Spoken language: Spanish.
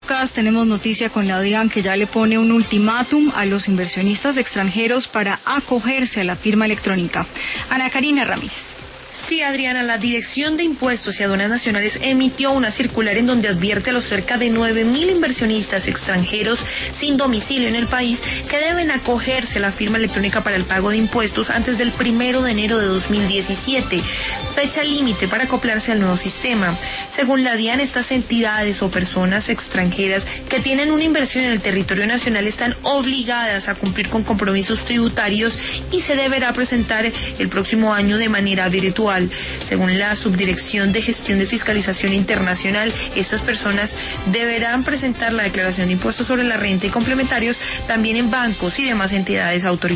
Lucas, tenemos noticia con la DIAN que ya le pone un ultimátum a los inversionistas extranjeros para acogerse a la firma electrónica. Ana Karina Ramírez. Sí, Adriana, la Dirección de Impuestos y Aduanas Nacionales emitió una circular en donde advierte a los cerca de 9.000 inversionistas extranjeros sin domicilio en el país que deben acogerse a la firma electrónica para el pago de impuestos antes del 1 de enero de 2017, fecha límite para acoplarse al nuevo sistema. Según la DIAN, estas entidades o personas extranjeras que tienen una inversión en el territorio nacional están obligadas a cumplir con compromisos tributarios y se deberá presentar el próximo año de manera virtual. Según la Subdirección de Gestión de Fiscalización Internacional, estas personas deberán presentar la declaración de impuestos sobre la renta y complementarios también en bancos y demás entidades autorizadas.